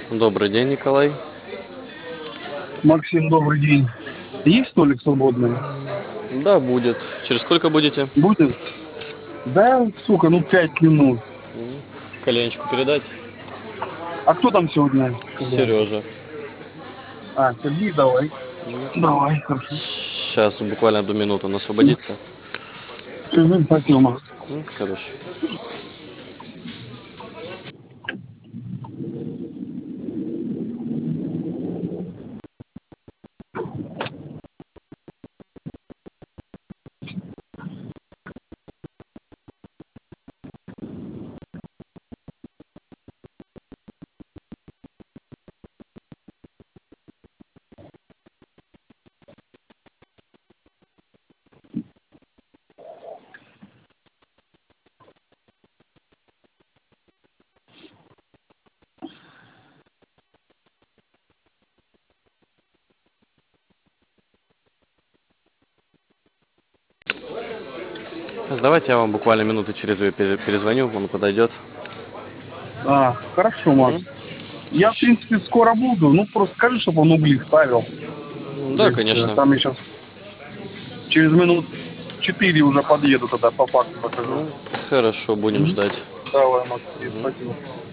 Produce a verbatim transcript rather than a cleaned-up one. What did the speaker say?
Добрый день, Николай. Максим, добрый день. Есть столик свободный? Да, будет. Через сколько будете? Будет? Да, сука, ну пять минут. Коленочку передать? А кто там сегодня? хозяин? Сережа. А, Сергей, давай. Давай, хорошо. Сейчас буквально одну минуту он освободится. Мгм, спасибо, Макс. М, Хорошо. Давайте я вам буквально минуты через две пере- перезвоню, он подойдет. А, хорошо, Макс. М? Я, в принципе, скоро буду. Ну, просто скажи, чтобы он угли ставил. Да, Да и все. конечно. Там я сейчас через минут четыре уже подъеду, тогда по факту покажу. Хорошо, будем Мгм. ждать. Давай, Макс, спасибо.